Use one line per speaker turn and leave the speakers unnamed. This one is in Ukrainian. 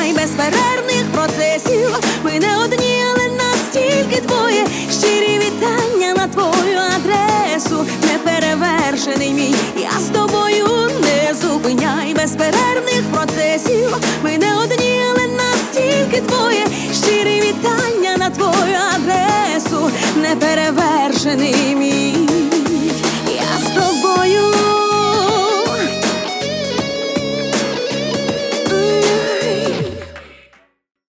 зупиняй безперервних процесів. Ми не одні, але нас тільки двоє. Щирі вітання на твою адресу. Неперевершений мій, я з тобою. Не зупиняй безперервних процесів. Ми не одні, але нас тільки двоє. Щирі вітання на твою адресу. Неперевершений мій.